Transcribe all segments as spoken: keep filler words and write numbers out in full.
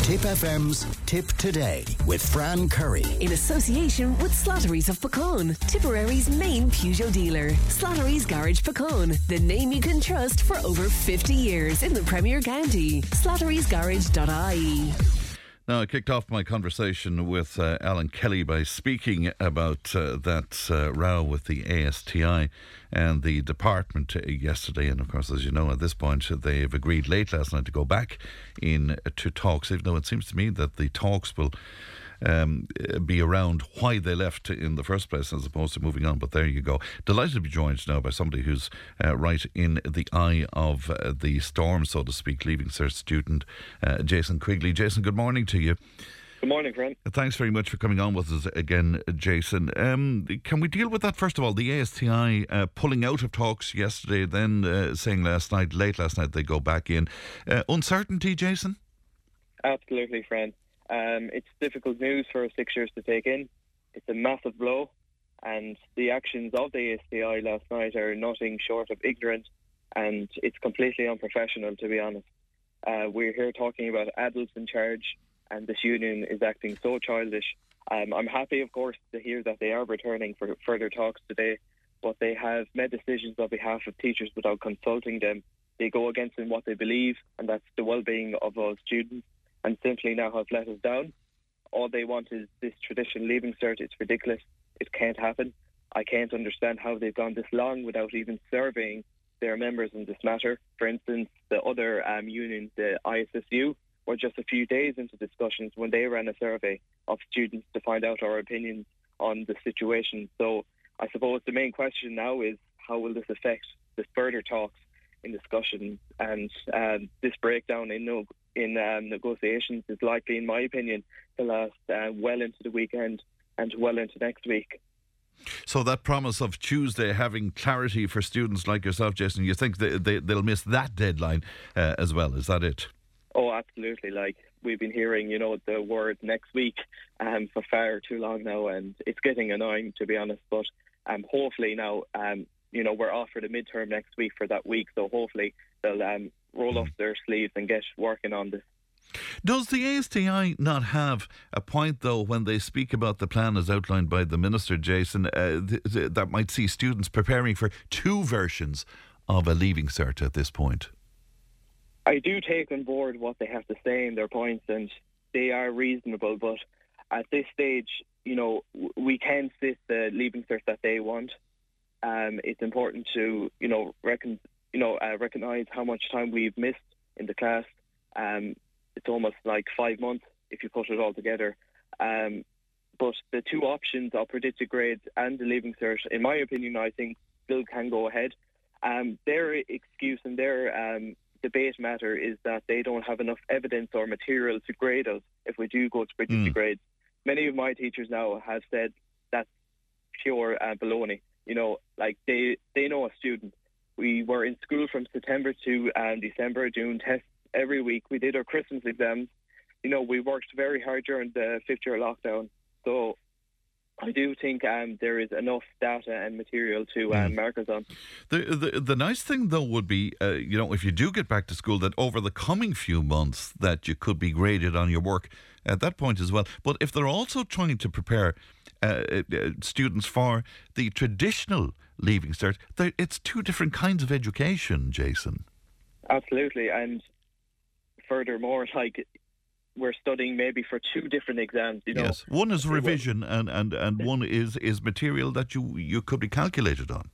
Tip F M's Tip Today with Fran Curry. In association with Slattery's of Puckane, Tipperary's main Peugeot dealer. Slattery's Garage Puckane, the name you can trust for over fifty years in the Premier County. slatterys garage dot I E. Now, I kicked off my conversation with uh, Alan Kelly by speaking about uh, that uh, row with the A S T I and the department uh, yesterday. And of course, as you know, at this point, they've agreed late last night to go back in uh, to talks, even though it seems to me that the talks will Um, be around why they left in the first place as opposed to moving on. But there you go. Delighted to be joined now by somebody who's uh, right in the eye of uh, the storm, so to speak, Leaving Cert student uh, Jason Quigley. Jason, good morning to you. Good morning, friend. Thanks very much for coming on with us again, Jason. Um, can we deal with that first of all? The A S T I uh, pulling out of talks yesterday, then uh, saying last night, late last night, they go back in. Uh, uncertainty, Jason? Absolutely, friend. Um, it's difficult news for six years to take in. It's a massive blow, and the actions of the A S T I last night are nothing short of ignorant, and it's completely unprofessional, to be honest. Uh, we're here talking about adults in charge, and this union is acting so childish. Um, I'm happy, of course, to hear that they are returning for further talks today, but they have made decisions on behalf of teachers without consulting them. They go against in what they believe, and that's the well-being of all students, and simply now have let us down. All they want is this traditional Leaving Cert. It's ridiculous. It can't happen. I can't understand how they've gone this long without even surveying their members in this matter. For instance, the other um, union, the I S S U, were just a few days into discussions when they ran a survey of students to find out our opinions on the situation. So I suppose the main question now is, how will this affect the further talks in discussions? And um, this breakdown in no in um, negotiations is likely, in my opinion, to last uh, well into the weekend and well into next week. So that promise of Tuesday having clarity for students like yourself, Jason, you think they, they, they'll miss that deadline uh, as well? Is that it? Oh, absolutely. Like, we've been hearing, you know, the word next week um, for far too long now, and it's getting annoying, to be honest. But um, hopefully now, um, you know, we're offered a midterm next week for that week, so hopefully they'll um, roll up their sleeves and get working on this. Does the A S T I not have a point, though, when they speak about the plan as outlined by the Minister, Jason, uh, th- th- that might see students preparing for two versions of a Leaving Cert at this point? I do take on board what they have to say in their points, and they are reasonable, but at this stage, you know, w- we can sit the Leaving Cert that they want. Um, it's important to, you know, reckon, you know, uh, recognise how much time we've missed in the class. Um, it's almost like five months if you put it all together. Um, but the two options of predicted grades and the Leaving Cert, in my opinion, I think still can go ahead. Um, their excuse and their um, debate matter is that they don't have enough evidence or material to grade us if we do go to predicted mm. grades. Many of my teachers now have said that's pure uh, baloney. You know, like they, they know a student. We were in school from September to um, December, doing tests every week. We did our Christmas exams. You know, we worked very hard during the fifth year lockdown. So I do think um, there is enough data and material to um, mm. mark us on. The, the the nice thing, though, would be, uh, you know, if you do get back to school, that over the coming few months that you could be graded on your work at that point as well. But if they're also trying to prepare uh, uh, students for the traditional Leaving Cert, it's two different kinds of education, Jason. Absolutely. And furthermore, like, we're studying maybe for two different exams, you know. Yes, one is revision and, and, and one is, is material that you, you could be calculated on.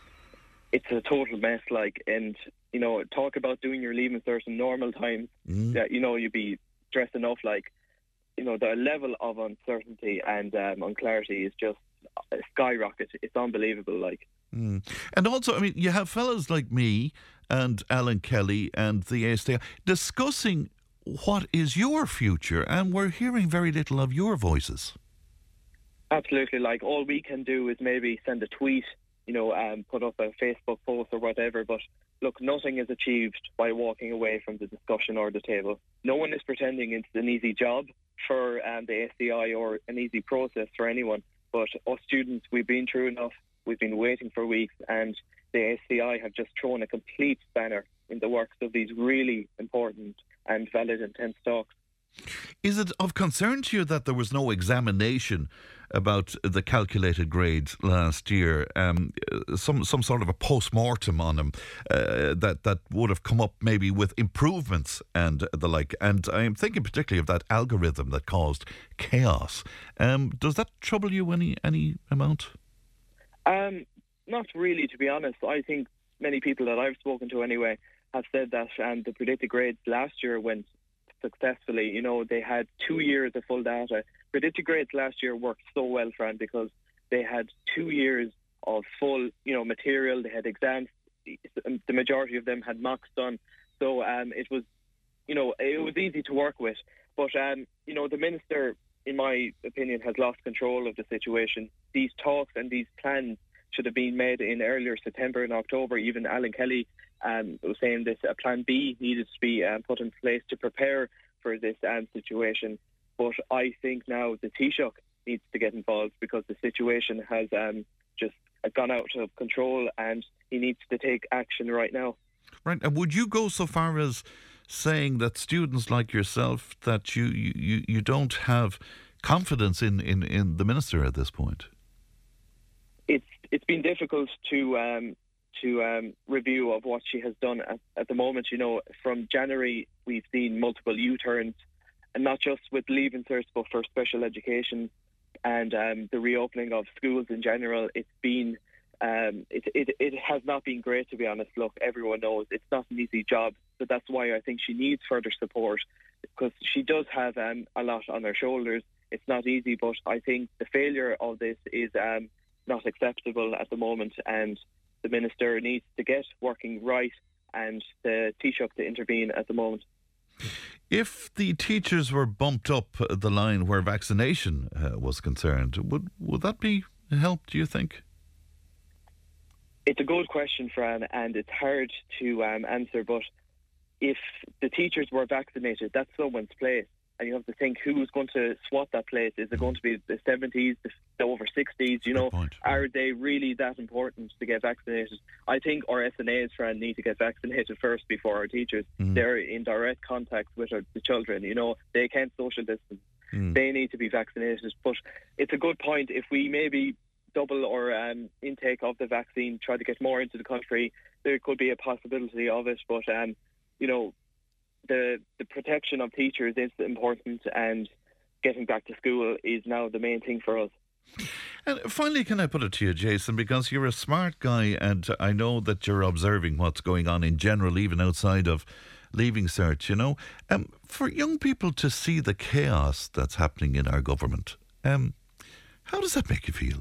It's a total mess, like, and, you know, talk about doing your Leaving Cert in normal times, mm. that, you know, you'd be stressed enough, like, you know, the level of uncertainty and um, unclarity is just a skyrocket. It's unbelievable, like. Mm. And also, I mean, you have fellas like me and Alan Kelly and the A S T I discussing what is your future, and we're hearing very little of your voices. Absolutely. Like, all we can do is maybe send a tweet, you know, um, put up a Facebook post or whatever, but look, nothing is achieved by walking away from the discussion or the table. No one is pretending it's an easy job for um, the A S T I or an easy process for anyone, but us students, we've been through enough. We've been waiting for weeks, and the A S T I have just thrown a complete spanner in the works of these really important and valid intense talks. Is it of concern to you that there was no examination about the calculated grades last year? Um, some some sort of a post-mortem on them uh, that, that would have come up maybe with improvements and the like. And I'm thinking particularly of that algorithm that caused chaos. Um, does that trouble you any, any amount? Um, not really, to be honest. I think many people that I've spoken to anyway have said that um, the predicted grades last year went successfully. You know, they had two years of full data. Predicted grades last year worked so well, Fran, because they had two years of full, you know, material. They had exams. The majority of them had mocks done. So um, it was, you know, it was easy to work with. But, um, you know, the minister, in my opinion, has lost control of the situation. These talks and these plans should have been made in earlier September and October. Even Alan Kelly um, was saying this, a plan B needed to be um, put in place to prepare for this um, situation. But I think now the Taoiseach needs to get involved because the situation has um, just gone out of control and he needs to take action right now. Right. And would you go so far as saying that students like yourself, that you, you, you don't have confidence in, in, in the minister at this point? It's it's been difficult to um, to um, review of what she has done at, at the moment. You know, from January we've seen multiple U-turns, and not just with Leaving Cert, but for special education and um, the reopening of schools in general. It's been um, it, it it has not been great, to be honest. Look, everyone knows it's not an easy job, so that's why I think she needs further support, because she does have um, a lot on her shoulders. It's not easy, but I think the failure of this is um, not acceptable at the moment, and the minister needs to get working right and the Taoiseach to intervene at the moment. If the teachers were bumped up the line where vaccination uh, was concerned, would would that be a help, do you think? It's a good question, Fran, and it's hard to um, answer, but if the teachers were vaccinated, that's someone's place. And you have to think, who's going to swat that place? Is it going to be the seventies, the over sixties? You know, are they really that important to get vaccinated? I think our S N As, Fran, need to get vaccinated first before our teachers. Mm. They're in direct contact with our, the children. You know, they can't social distance. Mm. They need to be vaccinated. But it's a good point. If we maybe double our um, intake of the vaccine, try to get more into the country, there could be a possibility of it. But, um, you know, The, the protection of teachers is important, and getting back to school is now the main thing for us. And finally, can I put it to you, Jason, because you're a smart guy and I know that you're observing what's going on in general, even outside of Leaving Cert, you know. Um, for young people to see the chaos that's happening in our government, um, how does that make you feel?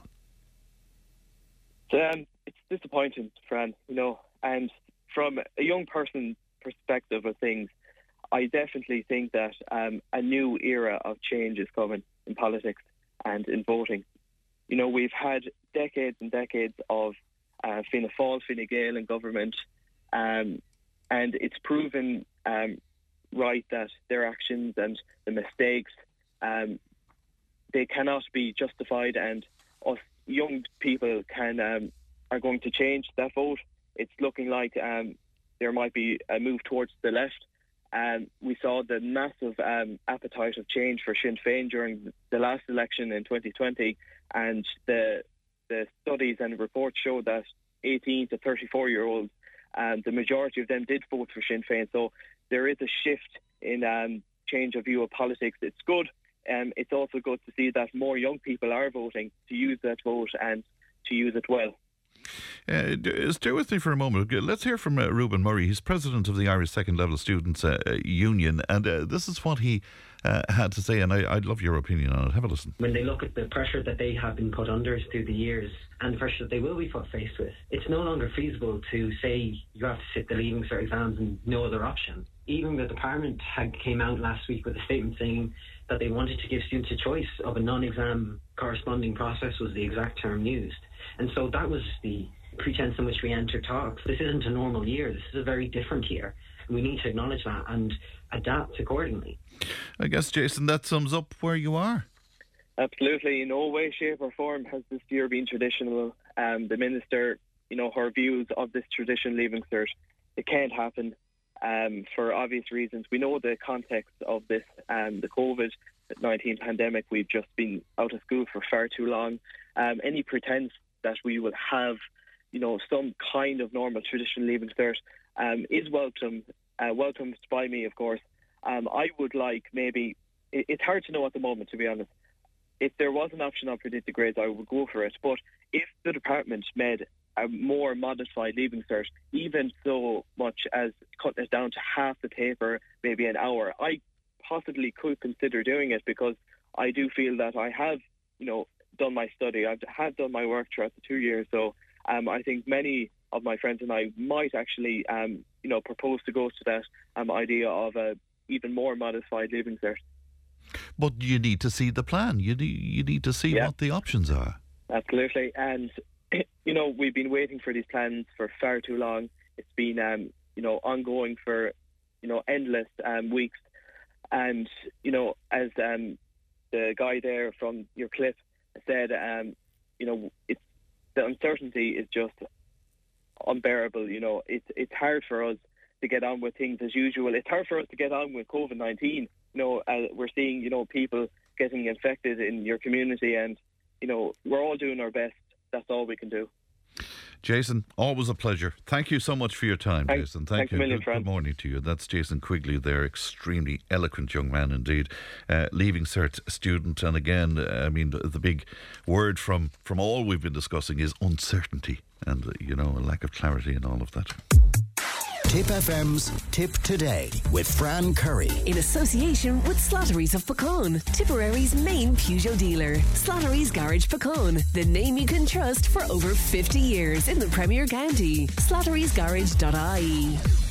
Um, it's disappointing, Fran, you know, and from a young person's perspective of things, I definitely think that um, a new era of change is coming in politics and in voting. You know, we've had decades and decades of uh, Fianna Fáil, Fine Gael in government, um, and it's proven um, right that their actions and the mistakes, um, they cannot be justified, and us young people can um, are going to change that vote. It's looking like um, there might be a move towards the left. Um, we saw the massive um, appetite of change for Sinn Féin during the last election in twenty twenty, and the the studies and reports show that eighteen to thirty-four year olds, um, the majority of them did vote for Sinn Féin. So there is a shift in um, change of view of politics. It's good. Um, it's also good to see that more young people are voting to use that vote and to use it well. Uh, stay with me for a moment. Let's hear from uh, Reuben Murray. He's president of the Irish Second Level Students uh, Union, and uh, this is what he uh, had to say, and I, I'd love your opinion on it. Have a listen. When they look at the pressure that they have been put under through the years and the pressure that they will be put faced with, it's no longer feasible to say you have to sit the Leaving Cert exams and no other option. Even the Parliament had came out last week with a statement saying that they wanted to give students a choice of a non-exam corresponding process, was the exact term used. And so that was the pretense in which we enter talks. This isn't a normal year. This is a very different year. And we need to acknowledge that and adapt accordingly. I guess, Jason, that sums up where you are. Absolutely. In no way, shape or form has this year been traditional. Um, the Minister, you know, her views of this tradition Leaving Cert, it can't happen. um, for obvious reasons. We know the context of this, um, the COVID nineteen pandemic. We've just been out of school for far too long. Um, any pretense that we will have, you know, some kind of normal traditional leaving cert um, is welcome, uh, welcomed by me, of course. Um, I would like maybe, it, it's hard to know at the moment, to be honest. If there was an option on predicted grades, I would go for it. But if the department made a more modified leaving cert, even so much as cutting it down to half the paper, maybe an hour, I possibly could consider doing it, because I do feel that I have, you know, done my study. I have done my work throughout the two years. So um, I think many of my friends and I might actually, um, you know, propose to go to that um, idea of a even more modified leaving cert. But you need to see the plan. You need, you need to see yeah. what the options are. Absolutely. And, you know, we've been waiting for these plans for far too long. It's been, um, you know, ongoing for, you know, endless um, weeks. And, you know, as um, the guy there from your clip said, um, you know, it's, the uncertainty is just unbearable. You know, it's it's hard for us to get on with things as usual. It's hard for us to get on with COVID nineteen. You know, uh, we're seeing, you know, people getting infected in your community, and, you know, we're all doing our best. That's all we can do. Jason, always a pleasure. Thank you so much for your time, Thanks, Jason. Thank thanks you. a million, good, Fran. good morning to you. That's Jason Quigley there, extremely eloquent young man indeed. Uh, leaving cert student. And again, uh, I mean, the, the big word from, from all we've been discussing is uncertainty and, uh, you know, a lack of clarity and all of that. Tip F M's Tip Today with Fran Curry. In association with Slattery's of Puckane, Tipperary's main Peugeot dealer. Slattery's Garage Puckane, the name you can trust for over fifty years in the Premier County. slatterys garage dot I E